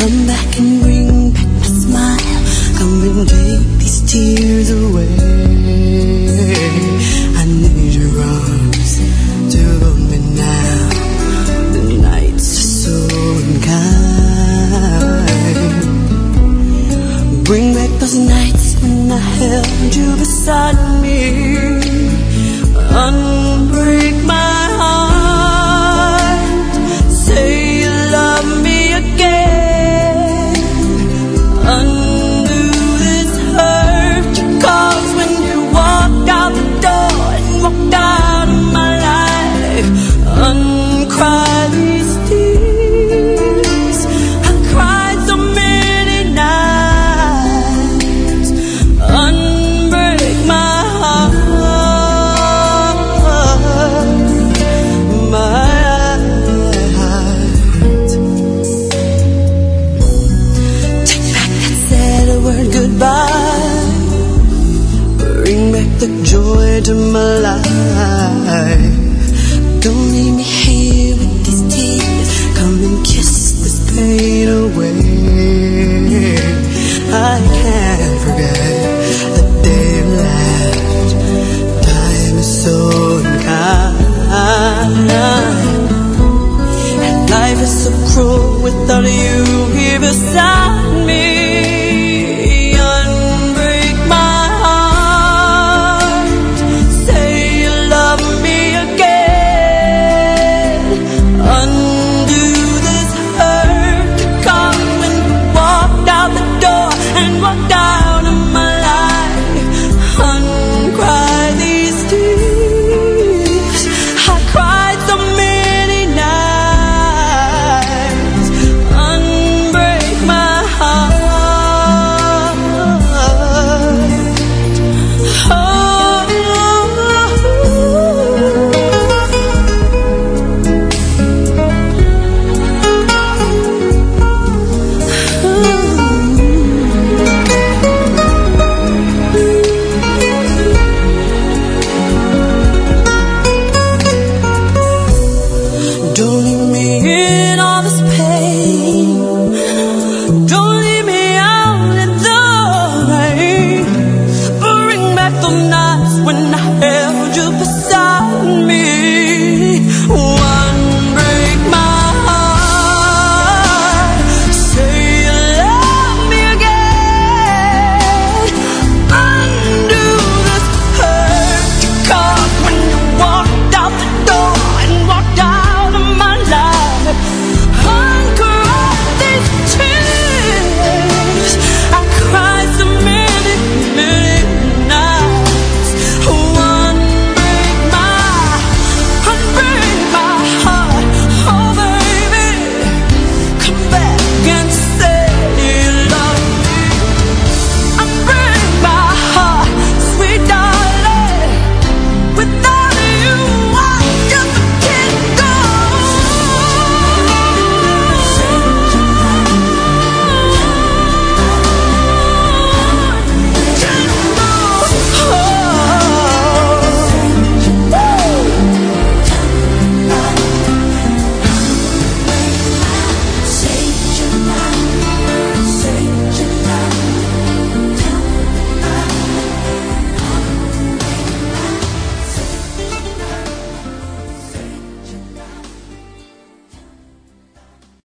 Come back and bring back my smile. Come and take these tears away. I need your arms to hold me now. The nights are so unkind. Bring back those nights when I held you beside me. Unbreak my heart. Say you love me again. Undo this hurt you caused when you walked out the door and walked out of my life. Uncry these tears. I cried so many nights. Unbreak my heart. Goodbye. Bring back the joy to my life.